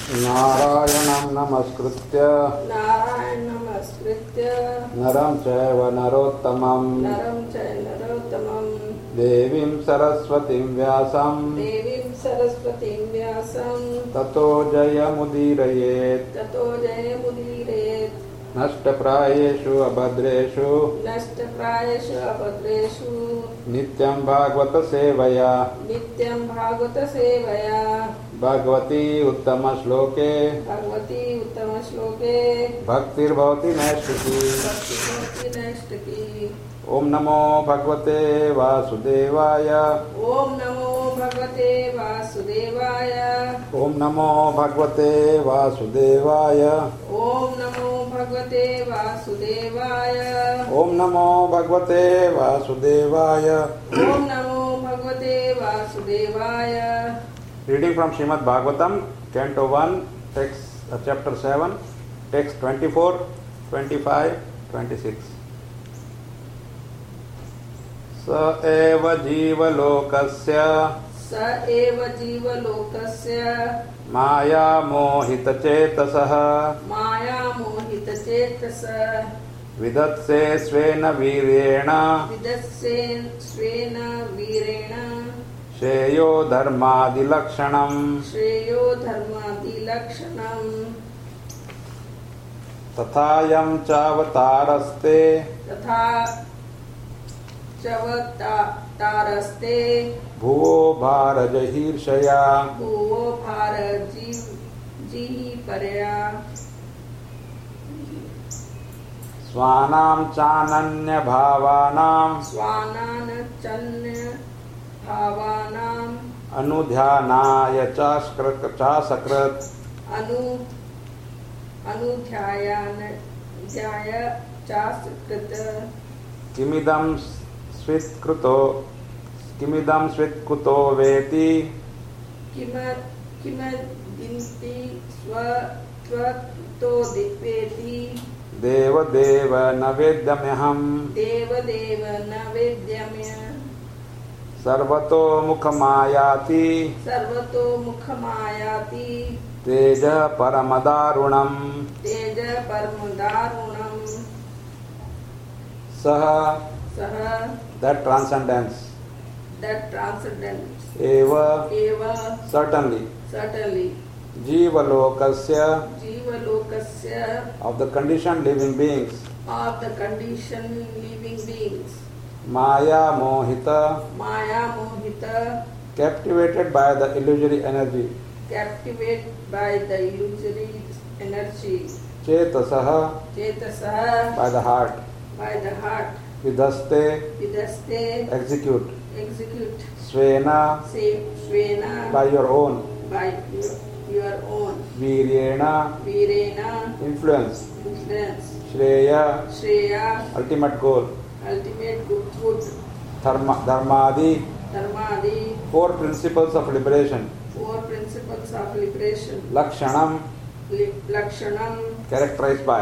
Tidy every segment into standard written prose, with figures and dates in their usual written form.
नारायणं नमस्कृत्य नरं चैव नरोत्तमं देवीं सरस्वतीं व्यासं ततो जयमुदीरयेत् नष्टप्रायेषु अभद्रेषु नित्यं भागवत सेवया भगवती उत्तम श्लोके भक्तिर्भवति नैष्ठिकी। ओम नमो भगवते वासुदेवाय। ओम नमो भगवते वासुदेवाय। ओम नमो भगवते वासुदेवाय। ओम नमो भगवते वासुदेवाय। ओम नमो भगवते वासुदेवाय। ओम नमो भगवते वासुदेवाय। Reading from Srimad Bhagavatam, Canto 1, text, Chapter 7, text 24, 25, 26. स एव जीवलोकस्य माया मोहितचेतसः विदत्से स्वेन वीर्येण श्रेयो धर्मादिलक्षणम् तथायं चावतारस्ते भुवो भारजहीर्षया स्वानां चानन्यभावानां अनुध्यानाय चासकृत् किमिदं स्वित्कृतो वेति देवदेव न वेद्यम्यहम् सर्वतो मुखमायाति तेजः परमदारुणम् सः that transcendence eva certainly jivalokasya of the conditioned living beings maya mohita captivated by the illusory energy chetasah by the heart vidaste execute svena by your own viryena influence shreya ultimate goal dharmadi four principles of liberation lakshanam characterized by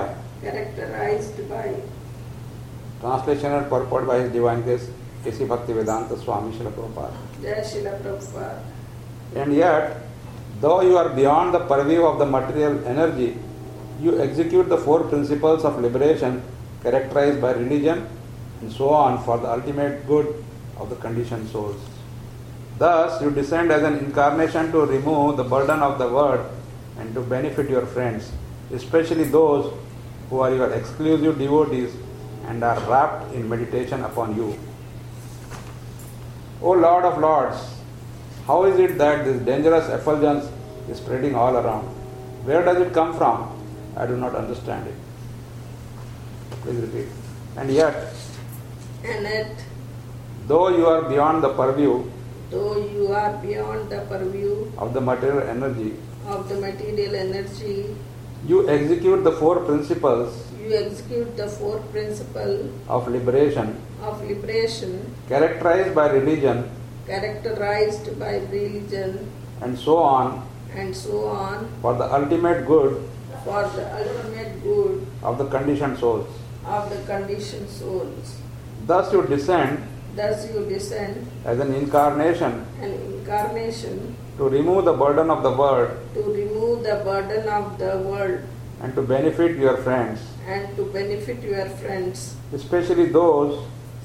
translation and purport by His Divine Grace A.C. Bhaktivedanta Swami Srila Prabhupada. Jai Srila Prabhupada. And yet, though you are beyond the purview of the material energy, you execute the four principles of liberation characterized by religion and so on for the ultimate good of the conditioned souls. Thus, you descend as an incarnation to remove the burden of the world and to benefit your friends, especially those who are your exclusive devotees and are wrapped in meditation upon you. O Lord of Lords, how is it that this dangerous effulgence is spreading all around? Where does it come from? I do not understand it. Please repeat. And yet, though you are beyond the purview of the material energy, you execute the four principles of liberation characterized by religion and so on for the ultimate good of the conditioned souls. Thus you descend as an incarnation an incarnation to remove the burden of the world to remove the burden of the world and to benefit your friends, and to benefit your friends, especially those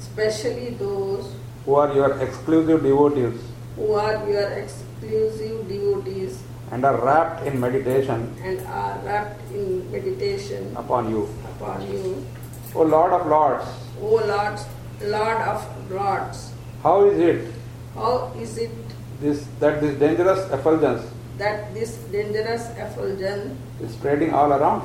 who are your exclusive devotees who are your exclusive devotees and are wrapped in meditation and are wrapped in meditation upon you. O Lord of Lords, Lord of Lords, how is it that this dangerous effulgence is spreading all around?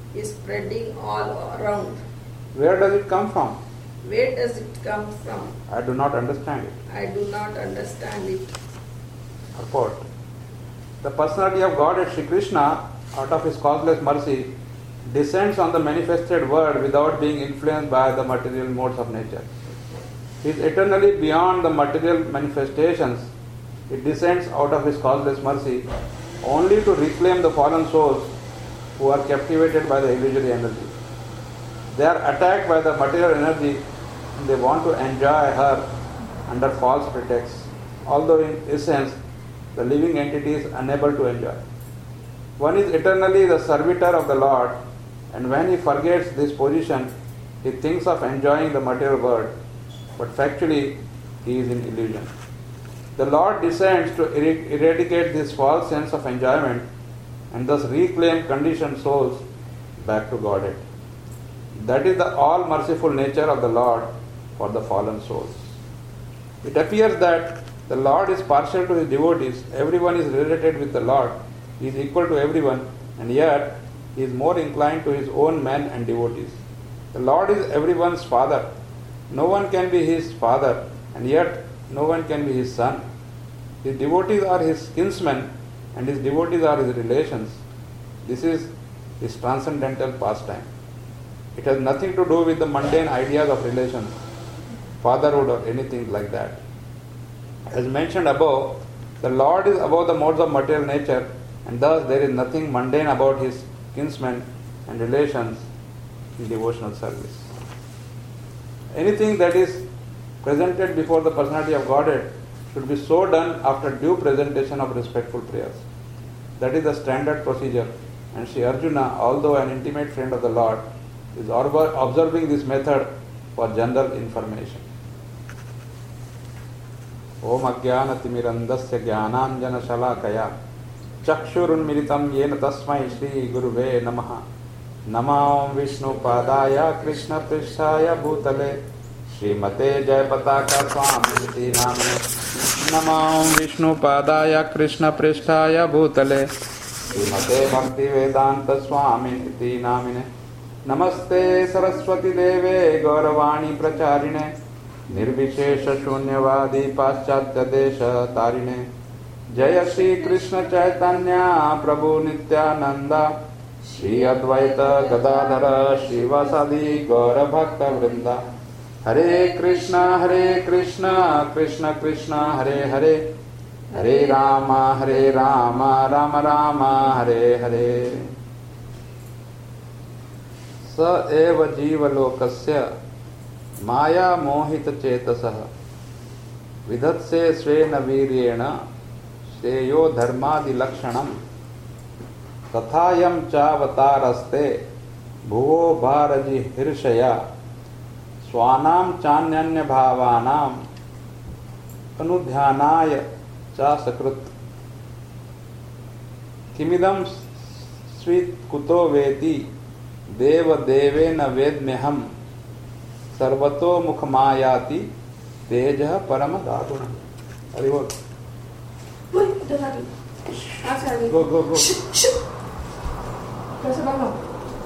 Where does it come from? Where does it come from? I do not understand it. I do not understand it. Purport. The personality of God, Sri Krishna, out of his causeless mercy, descends on the manifested world without being influenced by the material modes of nature. He is eternally beyond the material manifestations. He descends out of his causeless mercy only to reclaim the fallen souls who are captivated by the illusory energy. They are attacked by the material energy and they want to enjoy her under false pretexts, although in essence the living entity is unable to enjoy. One is eternally the servitor of the Lord, and when he forgets this position, he thinks of enjoying the material world, but factually he is in illusion. The Lord descends to eradicate this false sense of enjoyment and thus reclaim conditioned souls back to Godhead. That is the all-merciful nature of the Lord for the fallen souls. It appears that the Lord is partial to his devotees. Everyone is related with the Lord. He is equal to everyone, and yet he is more inclined to his own men and devotees. The Lord is everyone's father. No one can be his father, and yet no one can be his son. His devotees are his kinsmen, and his devotees are his relations. This is his transcendental pastime. It has nothing to do with the mundane ideas of relations, fatherhood or anything like that. As mentioned above, the Lord is above the modes of material nature, and thus there is nothing mundane about his kinsmen and relations in devotional service. Anything that is presented before the personality of Godhead should be so done after due presentation of respectful prayers. That is the standard procedure, and Sri Arjuna, although an intimate friend of the Lord, is observing this method for general information. Om Ajnanatimirandasya Jnananjana Shalakaya Chakshurunmilitam Yena Tasmai Shri Guruve Namaha Namam Vishnu Padaya Krishna Prishthaya Bhutale Srimate Jayapataka Swami Namine Namam Vishnu Padaya Krishna Prishthaya Bhutale Srimate Bhakti Vedanta Swami Namine Namaste Saraswati Deve Gauravani Pracharine Nirvishesha Shunyavadi Paschatya Desha Tarine Jaya Shri Krishna Chaitanya Prabhu Nityananda Shri Advaita Gadadhara Shivasadi Gaura Bhakta Vrinda Hare Krishna Krishna Krishna Hare Hare Hare Rama Rama Rama Hare Hare Sa eva jivalokasya Maya mohita chetasah Vidhatse svena viryena Shreyo dharmadi lakshanam Tathayam chavataraste Bhuvo bharaji hirshaya Swanam chanyanya bhavanam Anudhyanaya cha sakrut Kimidam svit kuto veti Deva devena vedmeham Sarvato mukhamayati Teja paramadaduna. Hari bol. Go. Kasih bangun.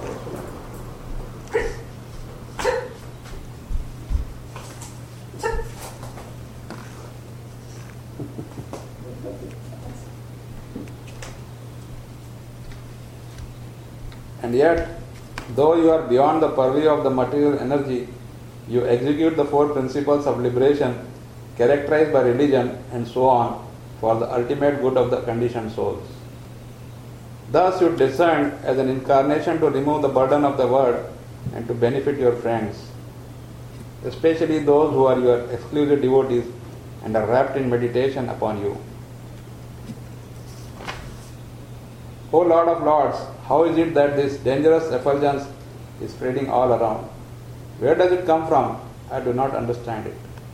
And yet, though you are beyond the purview of the material energy, you execute the four principles of liberation characterized by religion and so on for the ultimate good of the conditioned souls. Thus you descend as an incarnation to remove the burden of the world and to benefit your friends, especially those who are your exclusive devotees and are wrapped in meditation upon you. O Lord of Lords, how is it that this dangerous effulgence is spreading all around? Where does it come from? I do not understand it.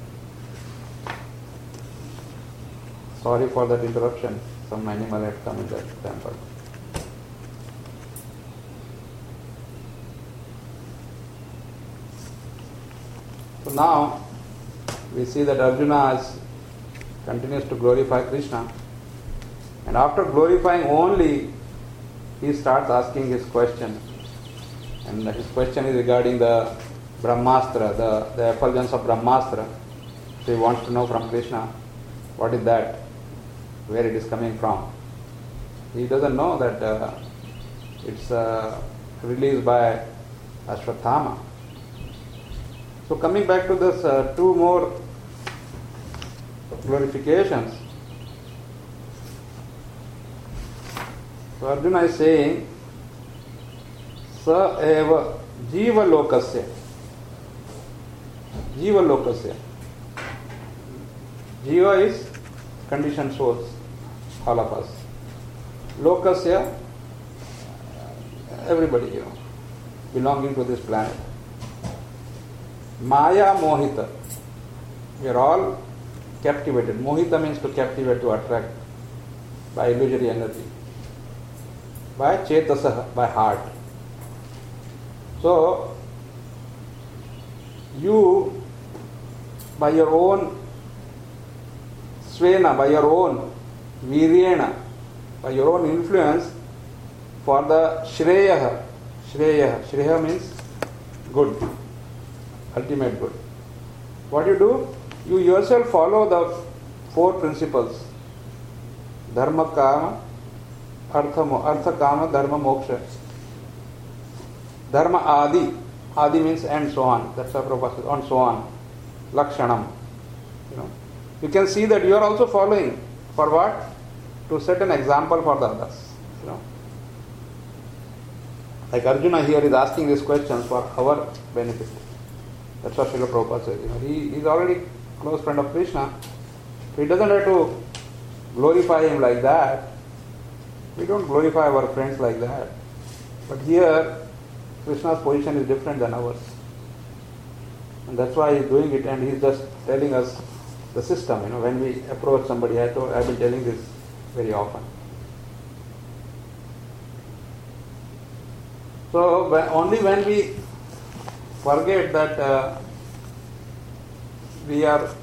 Sorry for that interruption. Some animal had come in that temple. So now we see that Arjuna continues to glorify Krishna, and after glorifying only, he starts asking his question, and his question is regarding the Brahmastra, the effulgence of Brahmastra. So he wants to know from Krishna, what is that, where it is coming from. He doesn't know that it's released by Ashwatthama. So coming back to this two more glorifications. So Arjuna is saying, Sa eva jiva lokasya. Jiva lokasya. Jiva is conditioned souls, all of us. Lokasya, everybody, belonging to this planet. Maya mohita. We are all captivated. Mohita means to captivate, to attract by illusory energy. By chetasah, by heart. So, you, by your own svena, by your own viryena, by your own influence, for the shreya means good, ultimate good. What you do? You yourself follow the four principles: dharma, kama, artha, kama, dharma, moksha. Dharma adi means and so on. That's our purpose, and so on. Lakshanam. You can see that you are also following. For what? To set an example for the others. Like Arjuna here is asking these questions for our benefit. That's what Srila Prabhupada says. He is already close friend of Krishna. He doesn't have to glorify him like that. We don't glorify our friends like that. But here, Krishna's position is different than ours. And that's why he's doing it, and he's just telling us the system. When we approach somebody, I've been telling this very often. So only when we forget that we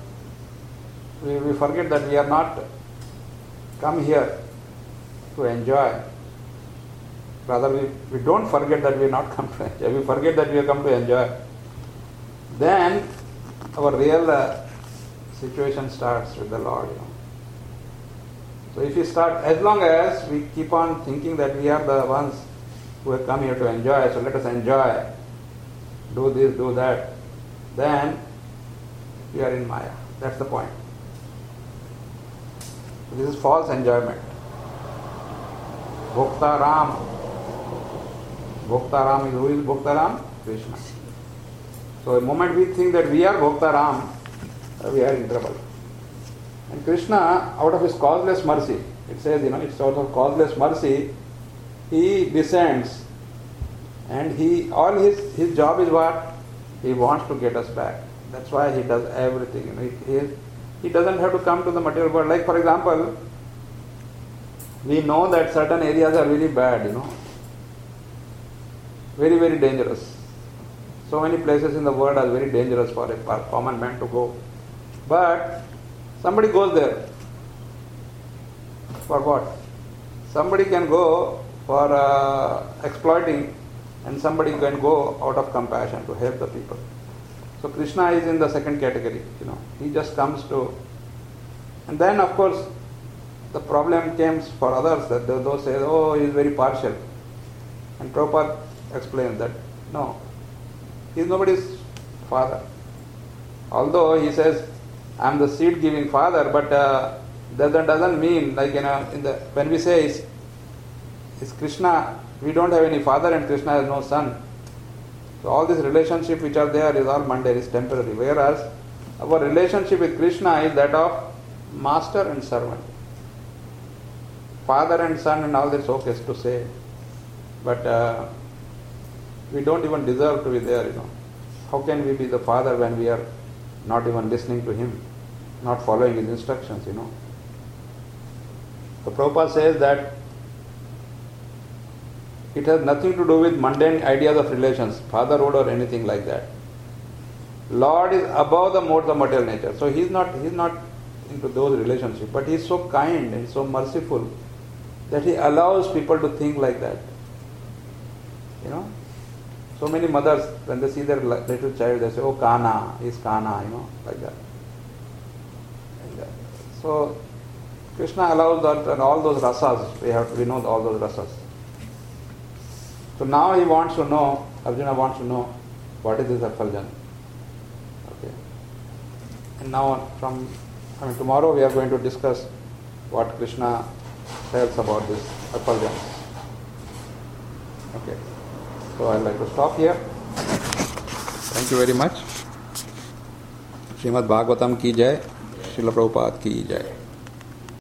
forget that we are not come here to enjoy. Rather, we don't forget that we are not come to enjoy. We forget that we have come to enjoy. Then our real situation starts with the Lord. So if we start, as long as we keep on thinking that we are the ones who have come here to enjoy, so let us enjoy, do this, do that, then we are in Maya. That's the point. This is false enjoyment. Bhoktaram. Bhoktaram is, who is Bhoktaram? Krishna. So the moment we think that we are Bhoktaram, we are in trouble. And Krishna, out of his causeless mercy, it says, it's out of causeless mercy, he descends, and all his job is what? He wants to get us back. That's why he does everything. He doesn't have to come to the material world. Like for example, we know that certain areas are very bad, very, very dangerous. So many places in the world are very dangerous for a common man to go. But somebody goes there. For what? Somebody can go for exploiting, and somebody can go out of compassion to help the people. So Krishna is in the second category. He just comes to, and then of course the problem comes for others, that those say, oh, he is very partial. And Prabhupada explains that no, he is nobody's father. Although he says, I am the seed giving father, but that doesn't mean, like when we say is Krishna, we don't have any father and Krishna has no son. So all these relationships which are there is all mundane, is temporary. Whereas our relationship with Krishna is that of master and servant. father and son and all this, okay to say, but we don't even deserve to be there, How can we be the father when we are not even listening to him, not following his instructions, So Prabhupada says that it has nothing to do with mundane ideas of relations, fatherhood or anything like that. Lord is above the modes of material nature. So he's not into those relationships, but he's so kind and so merciful that he allows people to think like that. So many mothers, when they see their little child, they say, oh, Kana, he's Kana, like that. So Krishna allows that and all those rasas, we know all those rasas. So now he wants to know, Arjuna wants to know, what is this effulgence? Okay. And now tomorrow we are going to discuss what Krishna tells about this effulgence. Okay. So I'd like to stop here. Thank you very much. Srimad Bhagavatam ki jai, Srila Prabhupada ki jai.